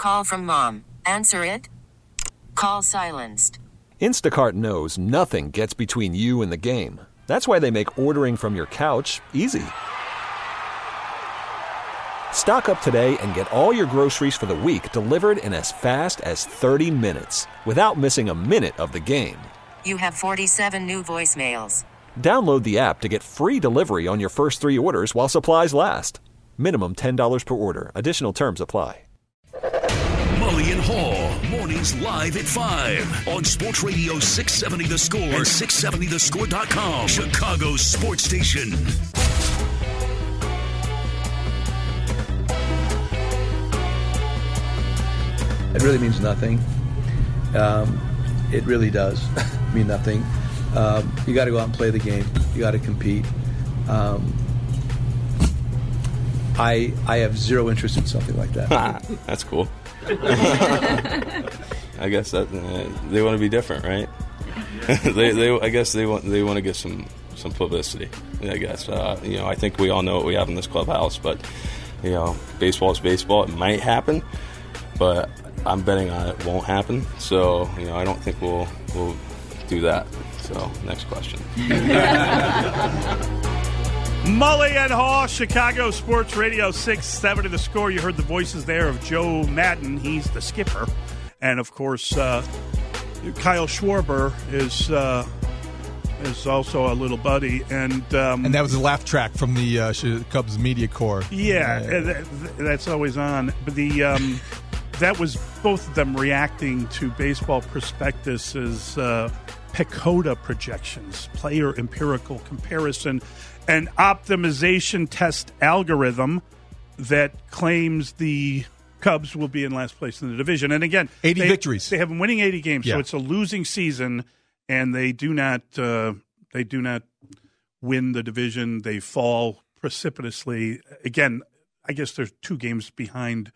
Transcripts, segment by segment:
Call from mom. Answer it. Call silenced. Instacart knows nothing gets between you and the game. That's why they make ordering from your couch easy. Stock up today and get all your groceries for the week delivered in as fast as 30 minutes without missing a minute of the game. You have 47 new voicemails. Download the app to get free delivery on your first 3 orders while supplies last. Minimum $10 per order. Additional terms apply. Mully and Haw, mornings live at 5 on Sports Radio 670 The Score and 670thescore.com, Chicago's sports station. It really means nothing. It really does mean nothing. You got to go out and play the game. You got to compete. I have zero interest in something like that. That's cool. I guess that they want to be different, right? I guess they want to get some publicity. I guess I think we all know what we have in this clubhouse, but baseball is baseball. It might happen, but I'm betting on it won't happen. So I don't think we'll do that. So next question. Mully and Haw, Chicago Sports Radio 670 The Score. You heard the voices there of Joe Madden. He's the skipper. And, of course, Kyle Schwarber is also a little buddy. And that was a laugh track from the Cubs media corps. Yeah, that's always on. But that was both of them reacting to Baseball Prospectus's PECOTA projections, player empirical comparison, an optimization test algorithm that claims the Cubs will be in last place in the division. And again, 80 victories. They have been winning 80 games, yeah. So it's a losing season, and they do not win the division. They fall precipitously. Again, I guess there's 2 games behind.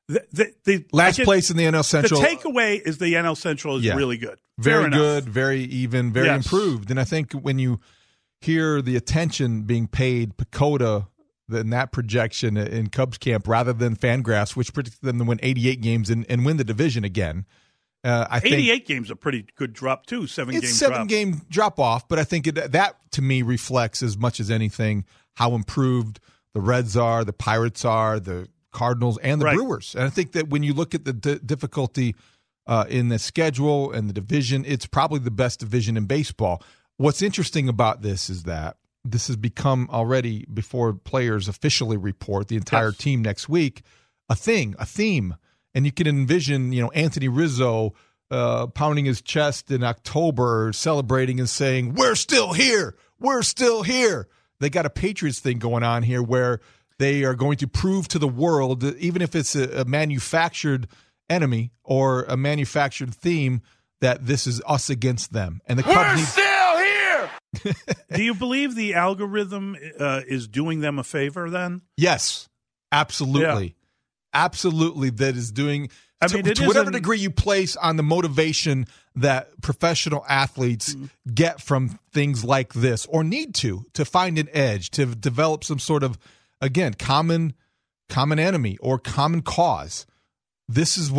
Last place in the NL Central. The takeaway is the NL Central is really good. Very good, very even, very improved. And I think when you hear the attention being paid PECOTA in that projection in Cubs camp rather than Fangraphs, which predicted them to win 88 games and win the division again. I think 88 games a pretty good drop, too. 7-game drop. 7-game drop off, but I think that, to me, reflects as much as anything how improved the Reds are, the Pirates are, the Cardinals, and the Brewers. And I think that when you look at the difficulty in the schedule and the division, it's probably the best division in baseball. What's interesting about this is that this has become already, before players officially report, the entire team next week, a theme. And you can envision, Anthony Rizzo pounding his chest in October, celebrating and saying, "We're still here. We're still here." They got a Patriots thing going on here where they are going to prove to the world, even if it's a manufactured enemy or a manufactured theme, that this is us against them. And the Cubs still here. Do you believe the algorithm is doing them a favor then? Yes, absolutely. Yeah. Absolutely, that is doing to whatever degree you place on the motivation that professional athletes get from things like this, or need to find an edge, to develop some sort of, again, common enemy or common cause. This is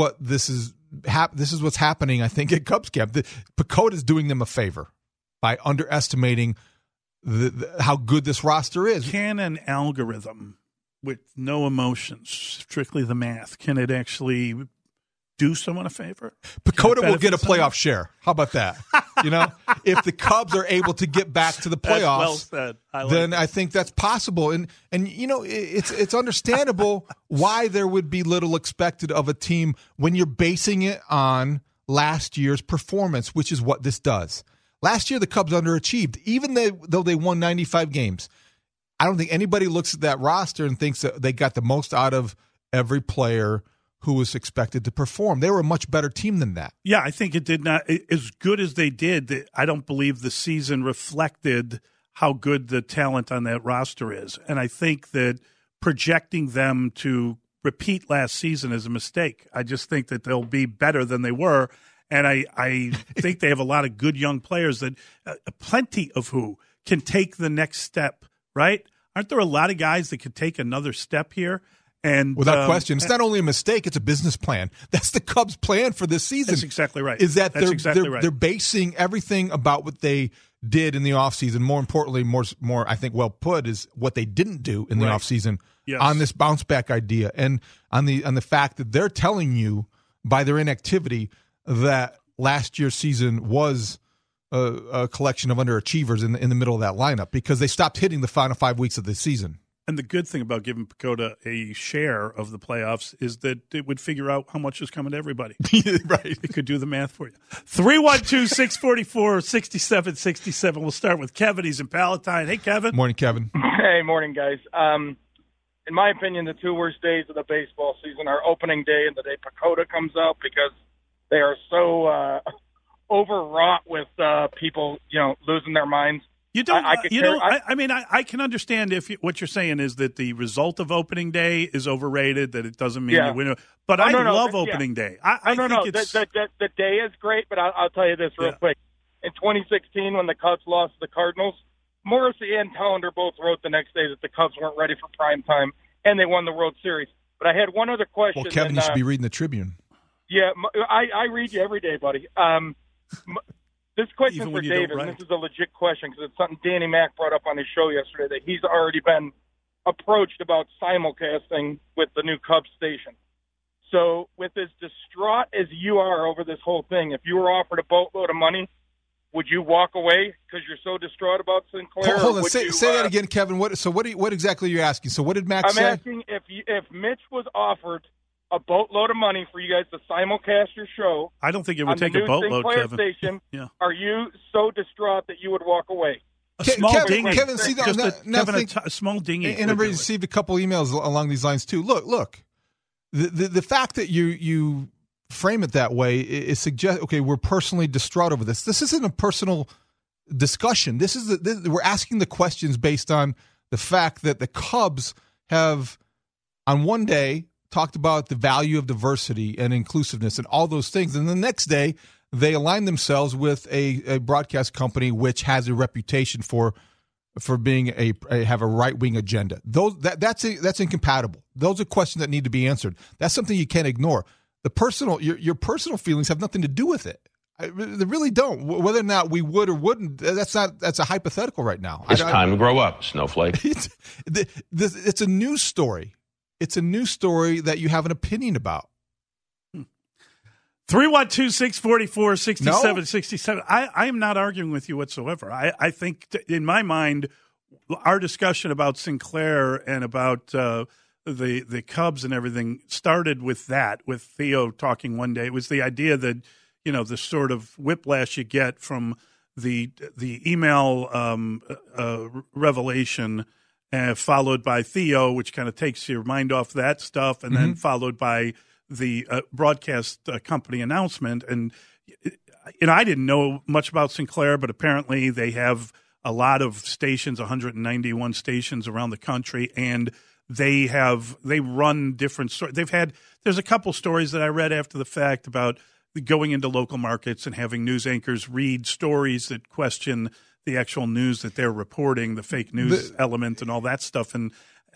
what's happening, I think, at Cubs camp. PECOTA is doing them a favor by underestimating how good this roster is. Can an algorithm with no emotions, strictly the math, can it actually do someone a favor? PECOTA will get a playoff share. How about that? If the Cubs are able to get back to the playoffs, then I think that's possible. And it's understandable why there would be little expected of a team when you're basing it on last year's performance, which is what this does. Last year, the Cubs underachieved, even though they won 95 games. I don't think anybody looks at that roster and thinks that they got the most out of every player who was expected to perform. They were a much better team than that. Yeah, I think it did not – as good as they did, I don't believe the season reflected how good the talent on that roster is. And I think that projecting them to repeat last season is a mistake. I just think that they'll be better than they were. And I think they have a lot of good young players that plenty of who can take the next step, right? Aren't there a lot of guys that could take another step here? And without question, it's not only a mistake; it's a business plan. That's the Cubs' plan for this season. That's exactly right. Is that right. They're basing everything about what they did in the offseason. More importantly, more I think well put is what they didn't do in the offseason on this bounce back idea, and on the fact that they're telling you by their inactivity that last year's season was a collection of underachievers in the middle of that lineup because they stopped hitting the final 5 weeks of the season. And the good thing about giving PECOTA a share of the playoffs is that it would figure out how much is coming to everybody. Right. It could do the math for you. 312-644-6767. We'll start with Kevin. He's in Palatine. Hey, Kevin. Morning, Kevin. Hey, morning, guys. In my opinion, the two worst days of the baseball season are opening day and the day PECOTA comes out because they are so overwrought with people, losing their minds. You don't. I can understand if what you're saying is that the result of opening day is overrated. That it doesn't mean you win. But I love opening day. I think it's the day is great. But I'll tell you this real quick. In 2016, when the Cubs lost to the Cardinals, Morrissey and Tellender both wrote the next day that the Cubs weren't ready for prime time, and they won the World Series. But I had one other question. Well, Kevin, you should be reading the Tribune. Yeah, I read you every day, buddy. This question for David, and this is a legit question because it's something Danny Mac brought up on his show yesterday, that he's already been approached about simulcasting with the new Cubs station. So with as distraught as you are over this whole thing, if you were offered a boatload of money, would you walk away because you're so distraught about Sinclair? Hold on, say that again, Kevin. What exactly are you asking? So what did Mac say? I'm asking if Mitch was offered a boatload of money for you guys to simulcast your show. I don't think it would take a boatload, Sinclair Kevin. Station, Are you so distraught that you would walk away? A small dinghy. Kevin, see, a small dinghy. And I received a couple emails along these lines too. Look. The fact that you frame it that way is suggest we're personally distraught over this. This isn't a personal discussion. We're asking the questions based on the fact that the Cubs have on one day talked about the value of diversity and inclusiveness and all those things, and the next day they align themselves with a broadcast company which has a reputation for being have a right-wing agenda. That's incompatible. Those are questions that need to be answered. That's something you can't ignore. Your personal feelings have nothing to do with it. They really don't. Whether or not we would or wouldn't, that's a hypothetical right now. It's time to grow up, snowflake. It's a news story. It's a news story that you have an opinion about. 312-644-6767. I am not arguing with you whatsoever. I think, in my mind, our discussion about Sinclair and about the Cubs and everything started with that, with Theo talking one day. It was the idea that, the sort of whiplash you get from the email revelation, followed by Theo, which kind of takes your mind off that stuff, and then followed by the broadcast company announcement. And I didn't know much about Sinclair, but apparently they have a lot of stations, 191 stations around the country, and they run different stories. There's a couple stories that I read after the fact about going into local markets and having news anchors read stories that question the actual news that they're reporting, the fake news element and all that stuff. And,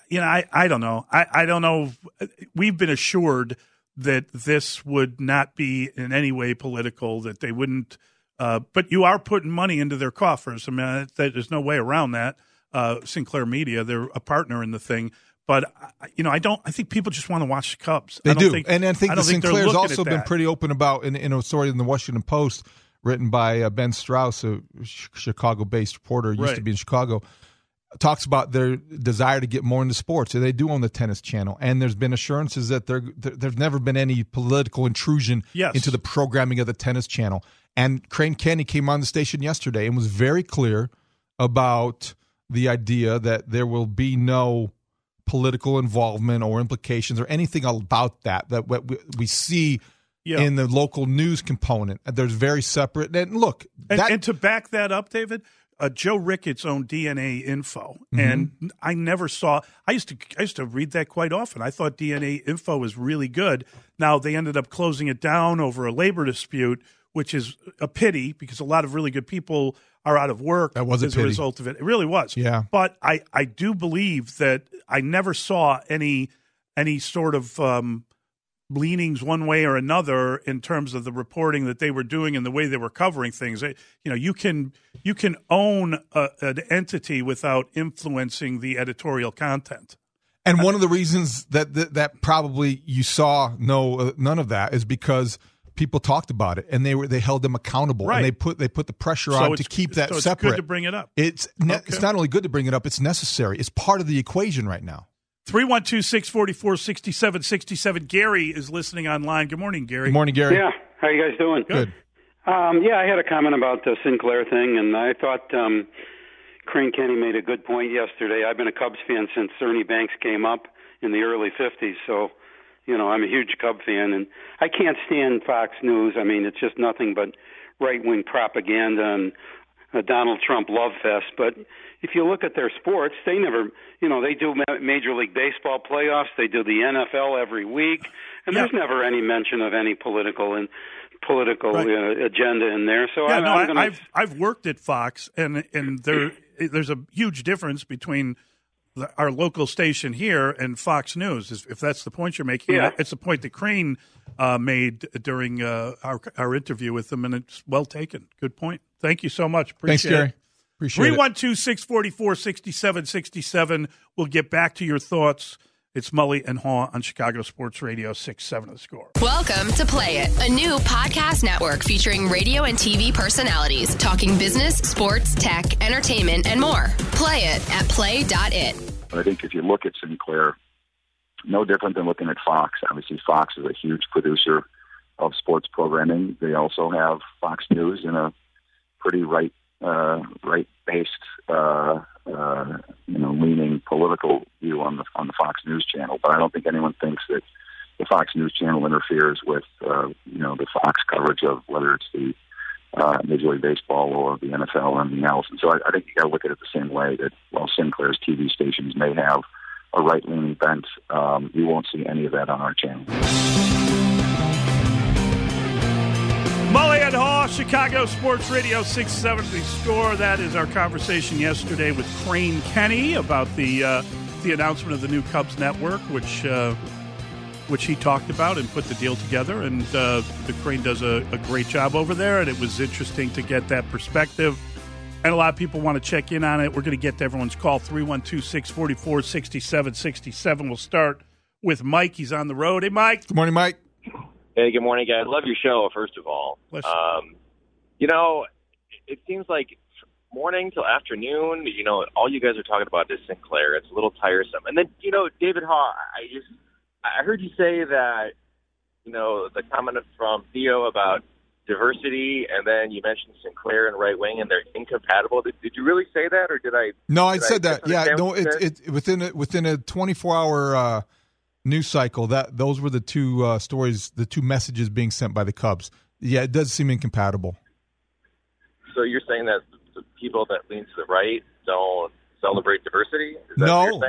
I don't know. I don't know. We've been assured that this would not be in any way political, that they wouldn't. But you are putting money into their coffers. I mean, there's no way around that. Sinclair Media, they're a partner in the thing. But, I think people just want to watch the Cubs. They do. And I think Sinclair's also been pretty open about, in a story in the Washington Post, written by Ben Strauss, a Chicago-based reporter, used to be in Chicago, talks about their desire to get more into sports. And they do own the Tennis Channel. And there's been assurances that there's never been any political intrusion into the programming of the Tennis Channel. And Crane Kenney came on the station yesterday and was very clear about the idea that there will be no political involvement or implications or anything about that we see in the local news component. There's very separate. And look, and to back that up, David, Joe Ricketts owned DNA Info, and I never saw. I used to read that quite often. I thought DNA Info was really good. Now they ended up closing it down over a labor dispute, which is a pity because a lot of really good people are out of work as a result of it. It really was. Yeah. But I do believe that I never saw any any sort of leanings one way or another in terms of the reporting that they were doing and the way they were covering things. You can own an entity without influencing the editorial content. And one of the reasons that probably you saw none of that is because people talked about it and they held them accountable, right. And they put the pressure on to keep that separate. It's good to bring it up. It's not only good to bring it up; it's necessary. It's part of the equation right now. 312-644-6767. Gary is listening online. Good morning, Gary. Good morning, Gary. Yeah, how you guys doing? Good. I had a comment about the Sinclair thing, and I thought Crane Kenny made a good point yesterday. I've been a Cubs fan since Ernie Banks came up in the early 50s, so, I'm a huge Cub fan, and I can't stand Fox News. I mean, it's just nothing but right-wing propaganda and a Donald Trump love fest. But if you look at their sports, they never, they do Major League Baseball playoffs, they do the NFL every week, and there's never any mention of any political right. Agenda in there. So I've worked at Fox, and there's a huge difference between our local station here and Fox News. If that's the point you're making, it's a point that Crane made during our interview with him, and it's well taken. Good point. Thank you so much. Appreciate Thanks, Gary. Appreciate 312-644-6767. We'll get back to your thoughts. It's Mully and Haw on Chicago Sports Radio 670 The Score. Welcome to Play It, a new podcast network featuring radio and TV personalities talking business, sports, tech, entertainment, and more. Play it at play.it. I think if you look at Sinclair, no different than looking at Fox. Obviously, Fox is a huge producer of sports programming. They also have Fox News in a pretty right-based, leaning political view on the Fox News channel. But I don't think anyone thinks that the Fox News channel interferes with the Fox coverage of whether it's the Major League Baseball or the NFL or anything else. And so I think you got to look at it the same way that while Sinclair's TV stations may have a right-leaning bent, you won't see any of that on our channel. Mully and Haw, Chicago Sports Radio 670 Score. That is our conversation yesterday with Crane Kenny about the announcement of the new Cubs network, which he talked about and put the deal together. And the Crane does a great job over there, and it was interesting to get that perspective. And a lot of people want to check in on it. We're going to get to everyone's call, 312-644-6767. We'll start with Mike. He's on the road. Hey, Mike. Good morning, Mike. Hey, good morning, guys. Love your show, first of all. It seems like morning till afternoon, all you guys are talking about is Sinclair. It's a little tiresome. And then, David Haw, I heard you say that, the comment from Theo about diversity, and then you mentioned Sinclair and right wing, and they're incompatible. Did you really say that, or did I? No, I said that. Yeah, no, it's within a 24-hour news cycle. Those were the two stories, the two messages being sent by the Cubs. Yeah, it does seem incompatible. So you're saying that the people that lean to the right don't celebrate diversity? No.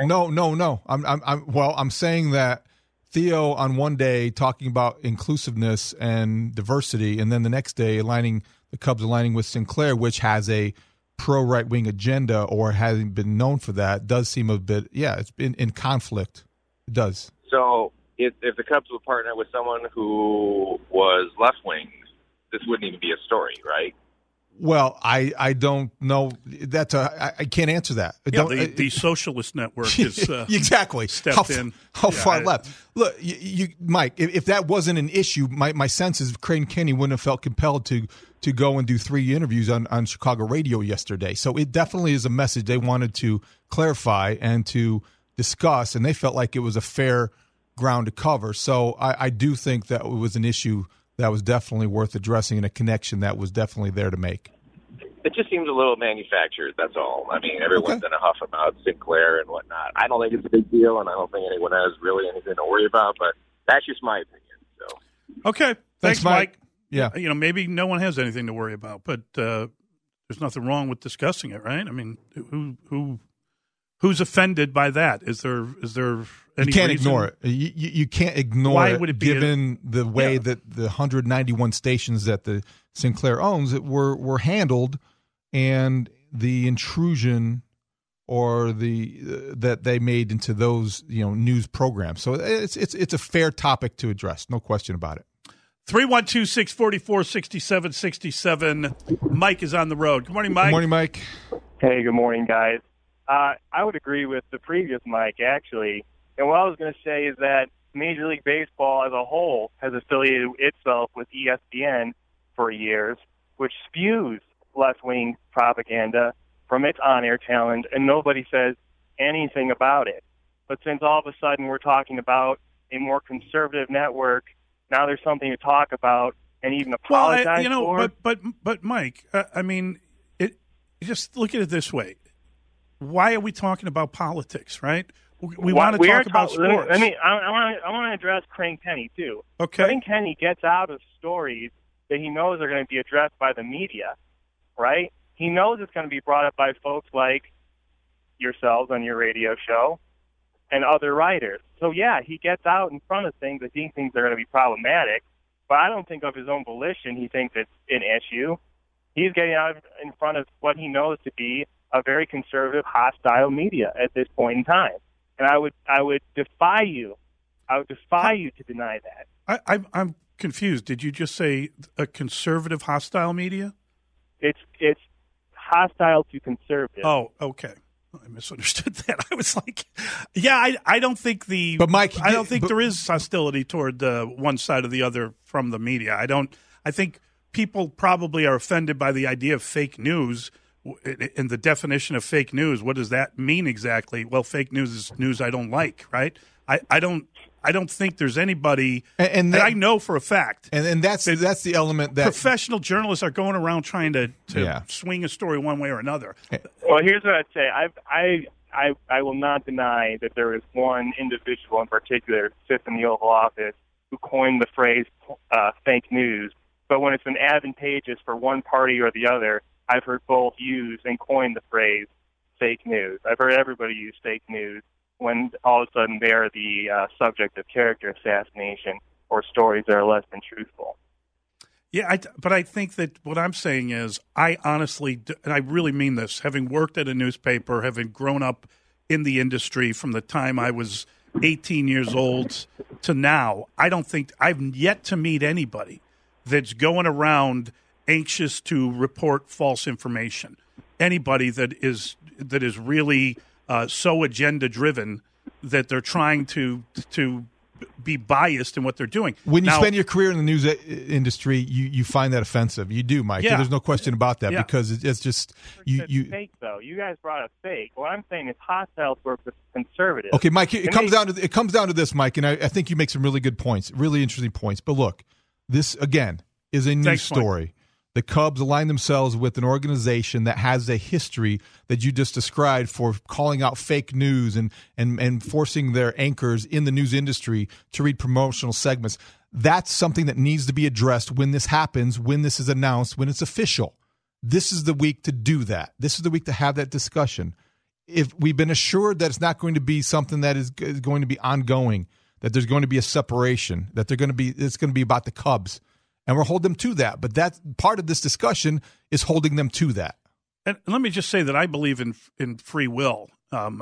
I'm saying that Theo on one day talking about inclusiveness and diversity, and then the next day the Cubs aligning with Sinclair, which has a pro right wing agenda or hasn't been known for that, does seem a bit. Yeah, it's been in conflict. It does. So if the Cubs would partner with someone who was left wing, this wouldn't even be a story, right? Well, I don't know. I can't answer that. The socialist network is exactly stepped in. How far left? Look, Mike. If that wasn't an issue, my sense is Crane Kenny wouldn't have felt compelled to go and do 3 interviews on Chicago radio yesterday. So it definitely is a message they wanted to clarify and to discuss, and they felt like it was a fair ground to cover. So I do think that it was an issue that was definitely worth addressing and a connection that was definitely there to make. It just seems a little manufactured, that's all. I mean, everyone's in a huff about Sinclair and whatnot. I don't think it's a big deal, and I don't think anyone has really anything to worry about, but that's just my opinion. So, okay. Thanks, Mike. Yeah. Maybe no one has anything to worry about, but there's nothing wrong with discussing it, right? I mean, who's offended by that? Is there any You can't reason? ignore it. You can't ignore Why it, would it be given the way that the 191 stations that the Sinclair owns were handled, and the intrusion or that they made into those news programs. So it's a fair topic to address, no question about it. 312-644-6767. Mike is on the road. Good morning, Mike. Good morning, Mike. Hey, good morning, guys. I would agree with the previous Mike, actually. And what I was going to say is that Major League Baseball as a whole has affiliated itself with ESPN for years, which spews left-wing propaganda from its on-air talent, and nobody says anything about it. But since all of a sudden we're talking about a more conservative network, now there's something to talk about and even apologize for. But Mike, just look at it this way. Why are we talking about politics, right? We want to talk about sports. I want to address Crane Kenny, too. Okay. Crane Kenny gets out of stories that he knows are going to be addressed by the media, right? He knows it's going to be brought up by folks like yourselves on your radio show and other writers. So, yeah, he gets out in front of things that he thinks are going to be problematic, but I don't think of his own volition he thinks it's an issue. He's getting out in front of what he knows to be a very conservative, hostile media at this point in time. And I would defy you. I would defy you to deny that. I'm confused. Did you just say a conservative, hostile media? It's hostile to conservative. Oh, okay. I misunderstood that. I was like, yeah, I don't think But Mike, I don't think there is hostility toward one side or the other from the media. I think people probably are offended by the idea of fake news. In the definition of fake news, what does that mean exactly? Well, fake news is news I don't like, right? I don't think there's anybody, and I know for a fact, and that's the element that professional journalists are going around trying to swing a story one way or another. Well, here's what I'd say: I will not deny that there is one individual in particular who sits in the Oval Office who coined the phrase fake news. But when it's been advantageous for one party or the other, I've heard both use and coin the phrase fake news. I've heard everybody use fake news when all of a sudden they are the subject of character assassination or stories that are less than truthful. Yeah, but I think that what I'm saying is I honestly, and I really mean this, having worked at a newspaper, having grown up in the industry from the time I was 18 years old to now, I don't think I've yet to meet anybody that's going around anxious to report false information. Anybody that is really so agenda driven that they're trying to be biased in what they're doing. When you spend your career in the news industry, you find that offensive. You do, Mike. Yeah. There's no question about that because it's just you. Fake though. You guys brought up fake. What I'm saying is hostile for conservative. Okay, Mike. It comes down to this, Mike, and I think you make some really good points, really interesting points. But look, this again is a news story. Mike. The Cubs align themselves with an organization that has a history that you just described for calling out fake news and forcing their anchors in the news industry to read promotional segments. That's something that needs to be addressed when this happens, when this is announced, when it's official. This is the week to do that. This is the week to have that discussion. If we've been assured that it's not going to be something that is going to be ongoing, that there's going to be a separation, that it's going to be about the Cubs. And we'll hold them to that. But that part of this discussion is holding them to that. And let me just say that I believe in free will. I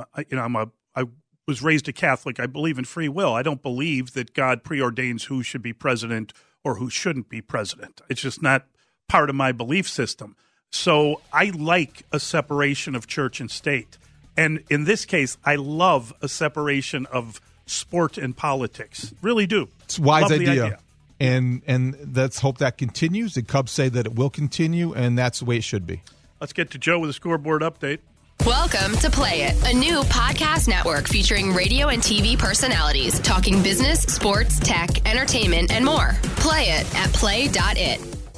was raised a Catholic. I believe in free will. I don't believe that God preordains who should be president or who shouldn't be president. It's just not part of my belief system. So I like a separation of church and state. And in this case, I love a separation of sport and politics. Really do. It's a wise idea. And let's hope that continues. The Cubs say that it will continue, and that's the way it should be. Let's get to Joe with a scoreboard update. Welcome to Play It, a new podcast network featuring radio and TV personalities talking business, sports, tech, entertainment, and more. Play it at play.it.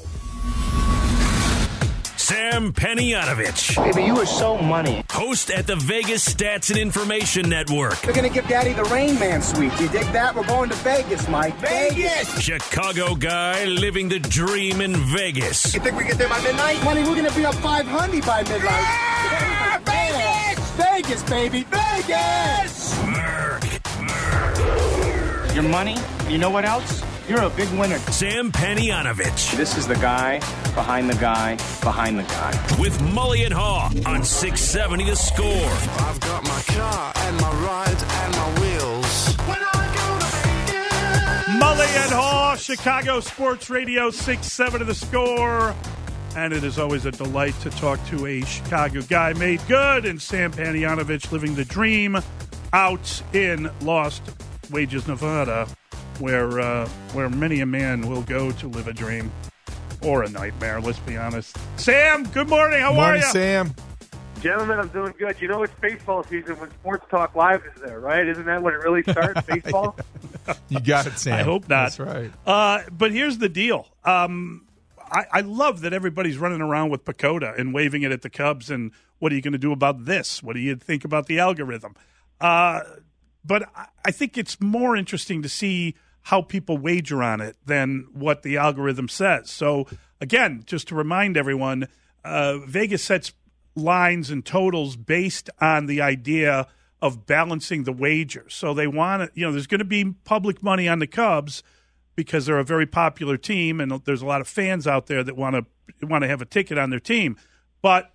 Sam Panayotovich. Baby, you are so money. Host at the Vegas Stats and Information Network. They're going to give Daddy the Rain Man suite. You dig that? We're going to Vegas, Mike. Vegas! Chicago guy living the dream in Vegas. You think we get there by midnight? Money, we're going to be up 500 by midnight. Yeah! Vegas! Vegas, baby! Vegas! Merk. Your money? You know what else? You're a big winner. Sam Panayotovich. This is the guy behind the guy behind the guy. With Mully and Haw on 670 The Score. I've got my car and my ride and my wheels. Mully and Haw, Chicago Sports Radio 670 The Score. And it is always a delight to talk to a Chicago guy made good, and Sam Panayotovich living the dream out in Lost Wages, Nevada, where many a man will go to live a dream or a nightmare, let's be honest. Sam, good morning. How are you? Sam. Gentlemen, I'm doing good. You know it's baseball season when Sports Talk Live is there, right? Isn't that when it really starts, baseball? You got it, Sam. I hope not. That's right. But here's the deal. I love that everybody's running around with Pacoda and waving it at the Cubs, and what are you going to do about this? What do you think about the algorithm? But I think it's more interesting to see how people wager on it than what the algorithm says. So, again, just to remind everyone, Vegas sets lines and totals based on the idea of balancing the wager. So they want to, there's going to be public money on the Cubs because they're a very popular team, and there's a lot of fans out there that want to have a ticket on their team. But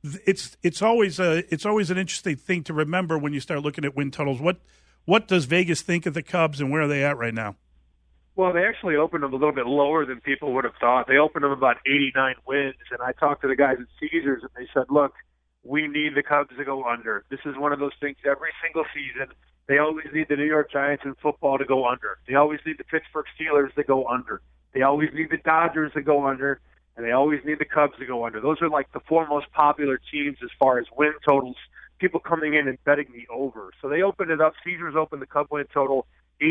it's always an interesting thing to remember when you start looking at win totals. What does Vegas think of the Cubs, and where are they at right now? Well, they actually opened them a little bit lower than people would have thought. They opened them about 89 wins, and I talked to the guys at Caesars, and they said, look, we need the Cubs to go under. This is one of those things every single season. They always need the New York Giants in football to go under. They always need the Pittsburgh Steelers to go under. They always need the Dodgers to go under, and they always need the Cubs to go under. Those are like the four most popular teams as far as win totals, people coming in and betting the over. So they opened it up. Caesars opened the Cub win total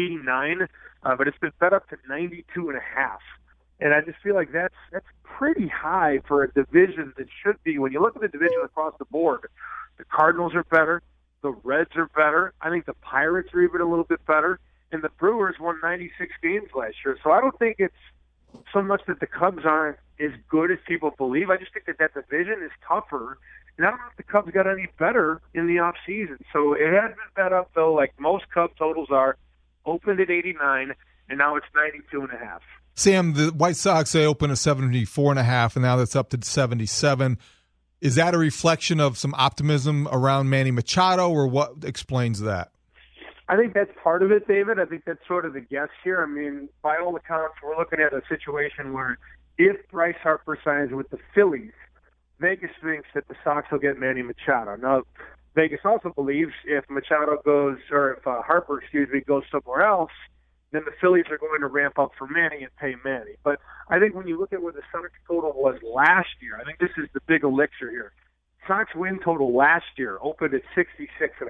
89, but it's been bet up to 92.5. And I just feel like that's pretty high for a division that should be. When you look at the division across the board, the Cardinals are better, the Reds are better. I think the Pirates are even a little bit better, and the Brewers won 96 games last year. So I don't think it's so much that the Cubs aren't as good as people believe. I just think that division is tougher. And I don't know if the Cubs got any better in the offseason. So it has been bet up, though, like most Cub totals are. Opened at 89, and now it's 92.5. Sam, the White Sox, they opened at 74.5, and now that's up to 77. Is that a reflection of some optimism around Manny Machado, or what explains that? I think that's part of it, David. I think that's sort of the guess here. I mean, by all accounts, we're looking at a situation where if Bryce Harper signs with the Phillies, Vegas thinks that the Sox will get Manny Machado. Now, Vegas also believes if Machado goes, or if Harper, goes somewhere else, then the Phillies are going to ramp up for Manny and pay Manny. But I think when you look at where the Sox total was last year, I think this is the big elixir here. Sox win total last year opened at 66.5.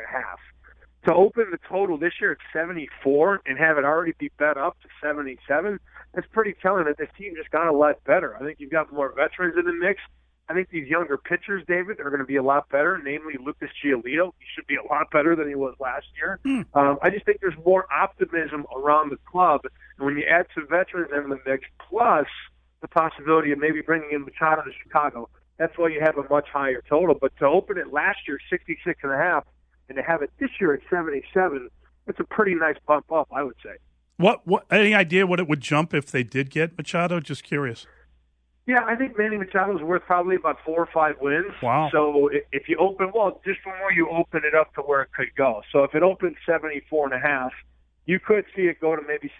To open the total this year at 74 and have it already be bet up to 77, that's pretty telling that this team just got a lot better. I think you've got more veterans in the mix. I think these younger pitchers, David, are going to be a lot better, namely Lucas Giolito. He should be a lot better than he was last year. I just think there's more optimism around the club. And when you add some veterans in the mix, plus the possibility of maybe bringing in Machado to Chicago, that's why you have a much higher total. But to open it last year 66.5 and to have it this year at 77, it's a pretty nice bump up, I would say. What? Any idea what it would jump if they did get Machado? Just curious. Yeah, I think Manny Machado's worth probably about 4 or 5 wins. Wow. So if you open, just from where you open it up to where it could go. So if it opens 74.5, you could see it go to maybe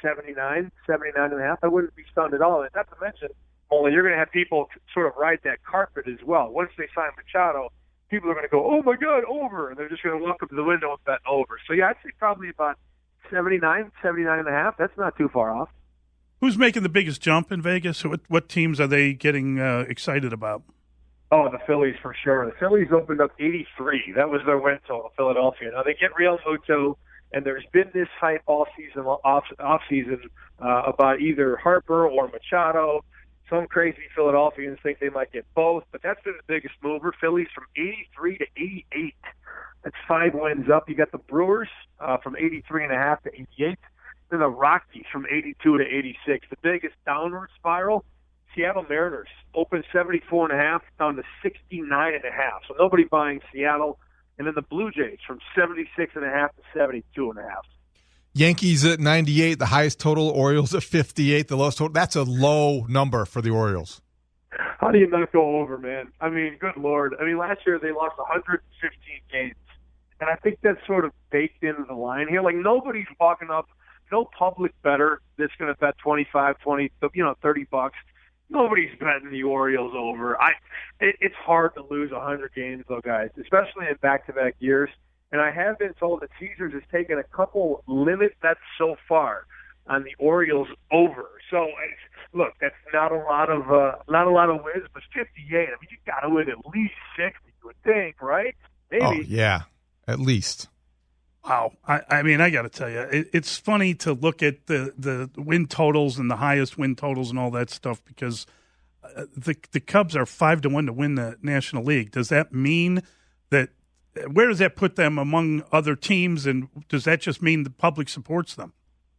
79.5. I wouldn't be stunned at all. And not to mention, only you're going to have people sort of ride that carpet as well. Once they sign Machado, people are going to go, oh, my God, over. And they're just going to walk up to the window and bet over. So, yeah, I'd say probably about 79.5. That's not too far off. Who's making the biggest jump in Vegas? What teams are they getting excited about? Oh, the Phillies for sure. The Phillies opened up 83. That was their win total, Philadelphia. Now, they get Real Muto, and there's been this hype all season, off season, about either Harper or Machado. Some crazy Philadelphians think they might get both, but that's been the biggest mover. Phillies from 83 to 88. That's 5 wins up. You got the Brewers from 83.5 to 88. Then the Rockies from 82 to 86. The biggest downward spiral, Seattle Mariners opened 74.5 down to 69.5. So nobody buying Seattle. And then the Blue Jays from 76.5 to 72.5. Yankees at 98, the highest total. Orioles at 58, the lowest total. That's a low number for the Orioles. How do you not go over, man? I mean, good Lord. I mean, last year they lost 115 games. And I think that's sort of baked into the line here. Like, nobody's walking up, no public bettor that's going to bet 25, 20, $30. Nobody's betting the Orioles over. It's hard to lose 100 games, though, guys, especially in back-to-back years. And I have been told that Caesars has taken a couple limit bets so far on the Orioles over. So, look, that's not a lot of wins, but 58. I mean, you got to win at least 60, you would think, right? Maybe. Oh, yeah, at least. Wow. I mean, I got to tell you, it's funny to look at the win totals and the highest win totals and all that stuff because the Cubs are 5-1 to win the National League. Does that mean that where does that put them among other teams, and does that just mean the public supports them?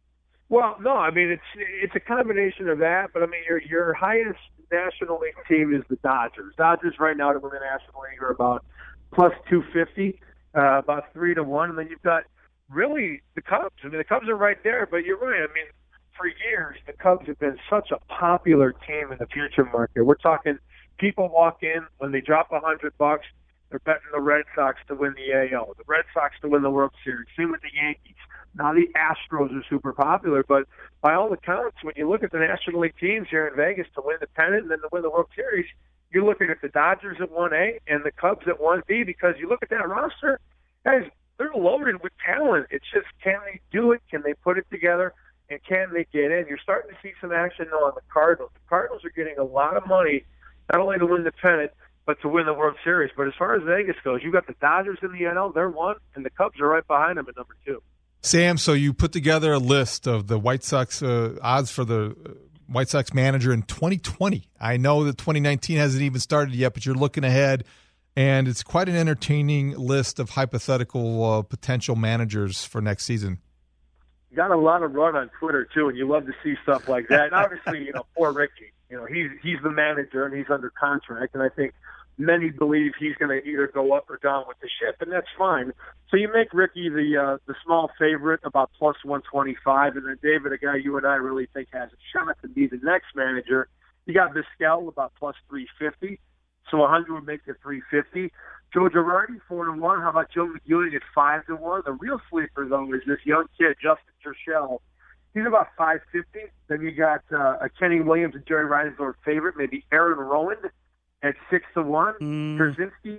Well, no. I mean, it's a combination of that, but I mean, your highest National League team is the Dodgers. Dodgers right now to win the National League are about plus 250. About 3-1, and then you've got really the Cubs. I mean, the Cubs are right there, but you're right. I mean, for years, the Cubs have been such a popular team in the future market. We're talking people walk in when they drop $100, they're betting the Red Sox to win the AL, the Red Sox to win the World Series. Same with the Yankees. Now the Astros are super popular, but by all accounts, when you look at the National League teams here in Vegas to win the pennant and then to win the World Series, you're looking at the Dodgers at 1A and the Cubs at 1B because you look at that roster, guys, they're loaded with talent. It's just, can they do it? Can they put it together? And can they get in? You're starting to see some action now on the Cardinals. The Cardinals are getting a lot of money, not only to win the pennant, but to win the World Series. But as far as Vegas goes, you've got the Dodgers in the NL, they're 1, and the Cubs are right behind them at number 2. Sam, so you put together a list of the White Sox odds for the White Sox manager in 2020. I know that 2019 hasn't even started yet, but you're looking ahead, and it's quite an entertaining list of hypothetical potential managers for next season. You got a lot of run on Twitter, too, and you love to see stuff like that. And obviously, poor Ricky, he's the manager, and he's under contract, and I think many believe he's going to either go up or down with the ship, and that's fine. So you make Ricky the small favorite, about plus 125, and then David, a guy you and I really think has a shot to be the next manager. You got Vizquel about plus 350, so 100 would make it 350. Joe Girardi 4-1. How about Joe McEwing at 5-1? The real sleeper though is this young kid Justin Churchill. He's about 550. Then you got a Kenny Williams and Jerry Reinsdorf favorite, maybe Aaron Rowand at 6-1. Brzezinski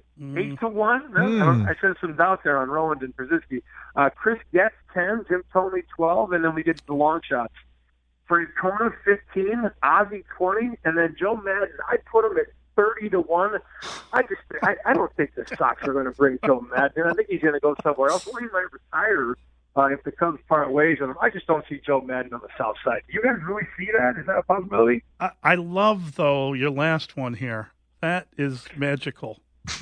8-1. I said some doubt there on Rowand and Brzezinski. Chris Getz 10, Jim Thome 12, and then we did the long shots. Francona 15, Ozzie 20, and then Joe Madden. I put him at 30-1. I don't think the Sox are going to bring Joe Madden. I think he's going to go somewhere else, or he might retire if the Cubs part ways on him. I just don't see Joe Madden on the South Side. You guys really see that? Is that a possibility? I love, though, your last one here. That is magical.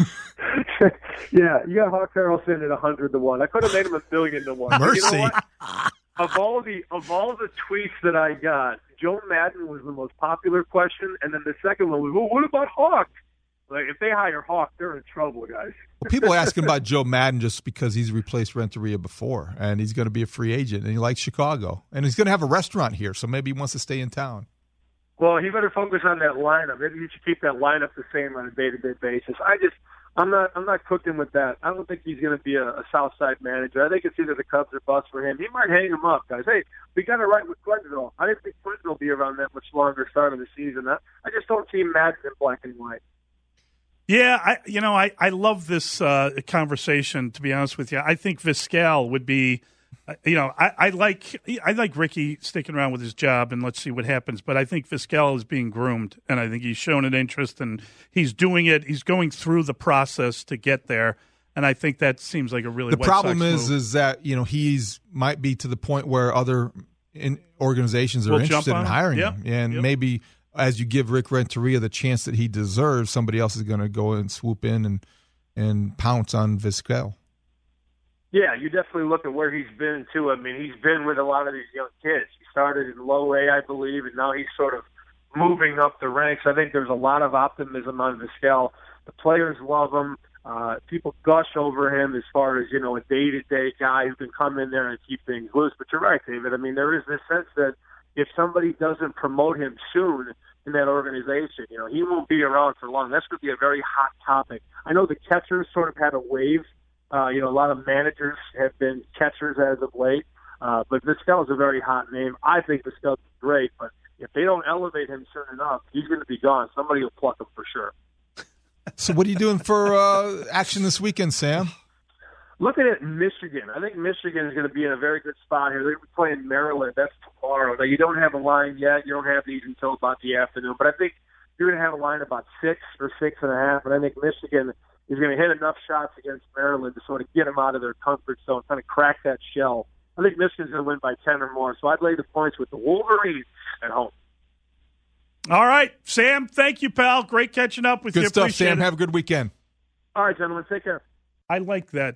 Yeah, you got Hawk Harrelson at 100-1. I could have made him 1,000,000,000 to 1. Mercy. You know what? Of all the tweets that I got, Joe Madden was the most popular question, and then the second one was, well, what about Hawk? Like, if they hire Hawk, they're in trouble, guys. Well, people ask him about Joe Madden just because he's replaced Renteria before, and he's going to be a free agent, and he likes Chicago, and he's going to have a restaurant here, so maybe he wants to stay in town. Well, he better focus on that lineup. Maybe he should keep that lineup the same on a day-to-day basis. I'm not cooking with that. I don't think he's going to be a South Side manager. I think it's either the Cubs or bust for him. He might hang him up, guys. Hey, we got it right with Quenville. I didn't think Quenville will be around that much longer start of the season. I just don't see Madden in black and white. Yeah, I love this conversation, to be honest with you. I think Vizquel would be, I like Ricky sticking around with his job, and let's see what happens. But I think Vizquel is being groomed, and I think he's shown an interest, and he's doing it. He's going through the process to get there, and I think that seems like a really the White problem Sox move. is that he's might be to the point where other organizations are interested in hiring him, and maybe as you give Rick Renteria the chance that he deserves, somebody else is going to go and swoop in and pounce on Vizquel. Yeah, you definitely look at where he's been, too. I mean, he's been with a lot of these young kids. He started in low A, I believe, and now he's sort of moving up the ranks. I think there's a lot of optimism on Vizquel. The players love him. People gush over him as far as, a day-to-day guy who can come in there and keep things loose. But you're right, David. I mean, there is this sense that if somebody doesn't promote him soon in that organization, he won't be around for long. That's going to be a very hot topic. I know the catchers sort of had a wave. A lot of managers have been catchers as of late. But Vizquel is a very hot name. I think Vizquel is great, but if they don't elevate him soon enough, he's going to be gone. Somebody will pluck him for sure. So what are you doing for action this weekend, Sam? Looking at Michigan. I think Michigan is going to be in a very good spot here. They're playing Maryland. That's tomorrow. Now, you don't have a line yet. You don't have these until about the afternoon. But I think you're going to have a line about 6 or 6.5. And I think Michigan is going to hit enough shots against Maryland to sort of get them out of their comfort zone, kind of crack that shell. I think Michigan's going to win by 10 or more. So I'd lay the points with the Wolverines at home. All right, Sam, thank you, pal. Great catching up with you. Good stuff, Appreciate Sam. it. Have a good weekend. All right, gentlemen. Take care. I like that.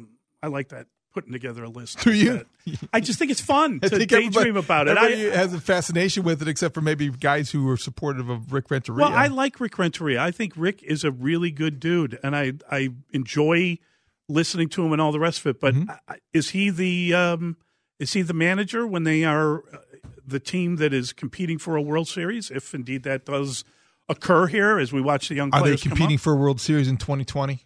Putting together a list. Do you? I just think it's fun to daydream about it. Everybody has a fascination with it, except for maybe guys who are supportive of Rick Renteria. Well, I like Rick Renteria. I think Rick is a really good dude, and I enjoy listening to him and all the rest of it. But is he the manager when they are the team that is competing for a World Series? If indeed that does occur here, as we watch the young players. Are they competing for a World Series in 2020?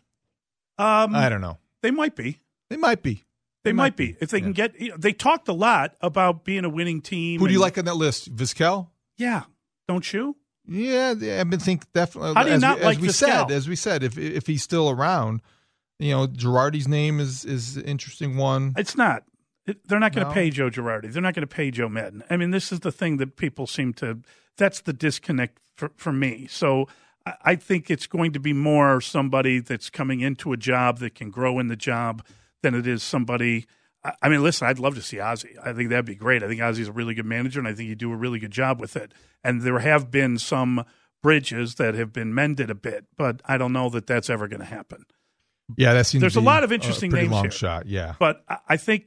I don't know. They might be. They might be. They might be. If they can get – they talked a lot about being a winning team. Who do you like on that list? Vizquel? Yeah. Don't you? Yeah, I've been thinking definitely. How do you not like Vizquel? As we said, if he's still around, Girardi's name is an interesting one. It's not. They're not going to pay Joe Girardi. They're not going to pay Joe Maddon. I mean, this is the thing that people seem to – that's the disconnect for me. So I think it's going to be more somebody that's coming into a job that can grow in the job than it is somebody – I mean, listen, I'd love to see Ozzie. I think that'd be great. I think Ozzie's a really good manager, and I think he'd do a really good job with it. And there have been some bridges that have been mended a bit, but I don't know that that's ever going to happen. Yeah, that seems There's to be a lot of interesting pretty names long here. Shot, yeah. But I think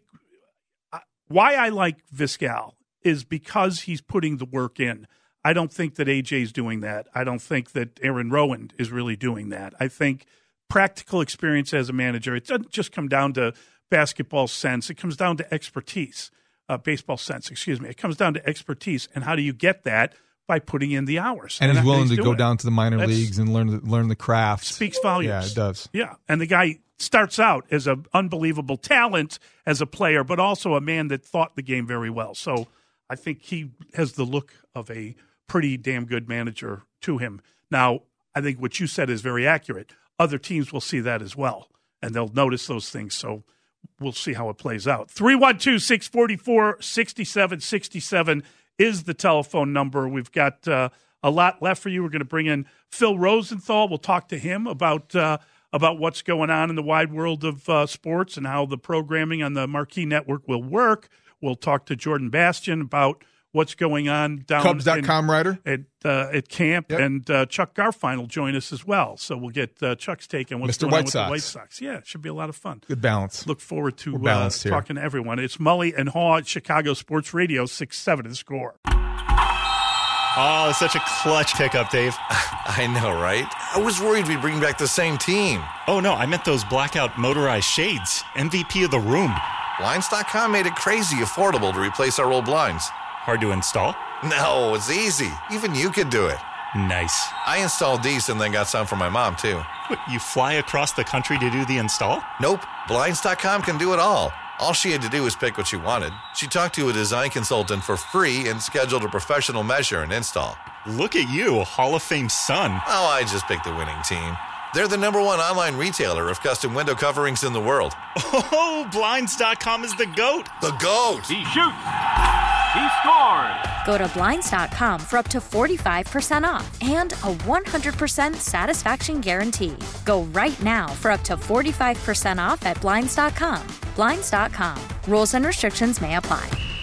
why I like Vizquel is because he's putting the work in. I don't think that AJ's doing that. I don't think that Aaron Rowan is really doing that. I think practical experience as a manager, it doesn't just come down to basketball sense. It comes down to expertise, baseball sense, excuse me. It comes down to expertise. And how do you get that? By putting in the hours. And he's willing to go down to the minor leagues and learn the craft. Speaks volumes. Yeah, it does. Yeah. And the guy starts out as an unbelievable talent as a player, but also a man that thought the game very well. So I think he has the look of a pretty damn good manager to him. Now, I think what you said is very accurate. Other teams will see that as well, and they'll notice those things. So we'll see how it plays out. 312-644-6767 is the telephone number. We've got a lot left for you. We're going to bring in Phil Rosenthal. We'll talk to him about what's going on in the wide world of sports and how the programming on the Marquee Network will work. We'll talk to Jordan Bastian about what's going on down Cubs.com writer at camp, and Chuck Garfine will join us as well. So we'll get Chuck's take on what's Mr. going White on with Sox. the White Sox. Yeah, it should be a lot of fun. Good balance. Look forward to talking to everyone. It's Mully and Haw at Chicago Sports Radio 670 The Score. Oh, such a clutch pickup, Dave. I know, right? I was worried we'd bring back the same team. Oh, no, I meant those blackout motorized shades. MVP of the room. Blinds.com made it crazy affordable to replace our old blinds. Hard to install? No, it's easy. Even you could do it. Nice. I installed these and then got some for my mom, too. What, you fly across the country to do the install? Nope. Blinds.com can do it all. All she had to do was pick what she wanted. She talked to a design consultant for free and scheduled a professional measure and install. Look at you, Hall of Fame son. Oh, I just picked the winning team. They're the #1 online retailer of custom window coverings in the world. Oh, Blinds.com is the GOAT. The GOAT. He shoots. He scores. Go to Blinds.com for up to 45% off and a 100% satisfaction guarantee. Go right now for up to 45% off at Blinds.com. Blinds.com. Rules and restrictions may apply.